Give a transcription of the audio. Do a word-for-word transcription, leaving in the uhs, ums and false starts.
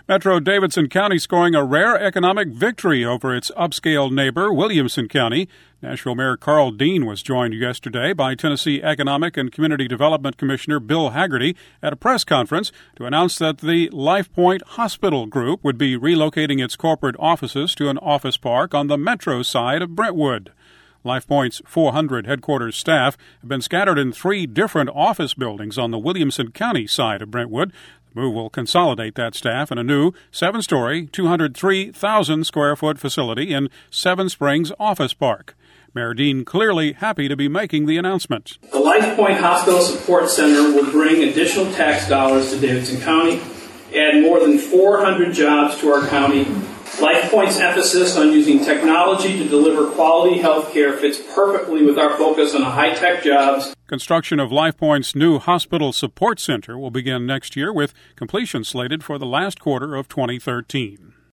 Metro Davidson County scoring a rare economic victory over its upscale neighbor, Williamson County. Nashville Mayor Carl Dean was joined yesterday by Tennessee Economic and Community Development Commissioner Bill Hagerty at a press conference to announce that the LifePoint Hospital Group would be relocating its corporate offices to an office park on the Metro side of Brentwood. LifePoint's four hundred headquarters staff have been scattered in three different office buildings on the Williamson County side of Brentwood. The move will consolidate that staff in a new seven-story, two hundred three thousand square foot facility in Seven Springs Office Park. Mayor Dean clearly happy to be making the announcement. The LifePoint Hospital Support Center will bring additional tax dollars to Davidson County, add more than four hundred jobs to our county. LifePoint's emphasis on using technology to deliver quality health care fits perfectly with our focus on high-tech jobs. Construction of LifePoint's new hospital support center will begin next year, with completion slated for the last quarter of twenty thirteen.